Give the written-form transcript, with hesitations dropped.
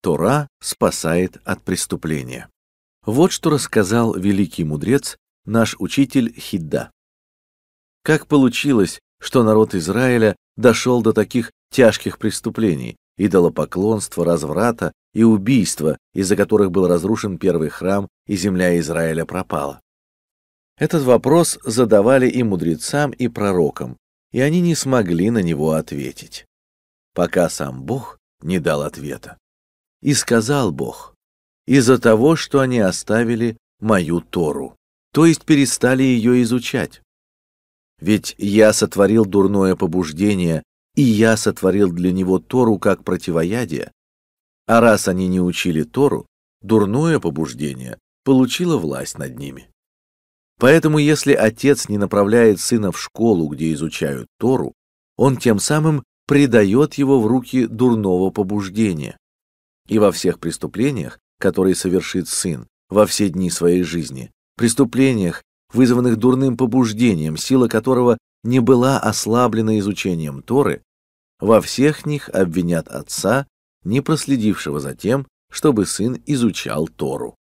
Тора спасает от преступления. Вот что рассказал великий мудрец, наш учитель Хидда. Как получилось, что народ Израиля дошел до таких тяжких преступлений, идолопоклонства, разврата и убийства, из-за которых был разрушен первый храм и земля Израиля пропала? Этот вопрос задавали и мудрецам, и пророкам, и они не смогли на него ответить, пока сам Бог не дал ответа. И сказал Бог: из-за того, что они оставили мою Тору, то есть перестали ее изучать. Ведь я сотворил дурное побуждение, и я сотворил для него Тору как противоядие. А раз они не учили Тору, дурное побуждение получило власть над ними. Поэтому, если отец не направляет сына в школу, где изучают Тору, он тем самым предает его в руки дурного побуждения. И во всех преступлениях, которые совершит сын во все дни своей жизни, преступлениях, вызванных дурным побуждением, сила которого не была ослаблена изучением Торы, во всех них обвинят отца, не проследившего за тем, чтобы сын изучал Тору.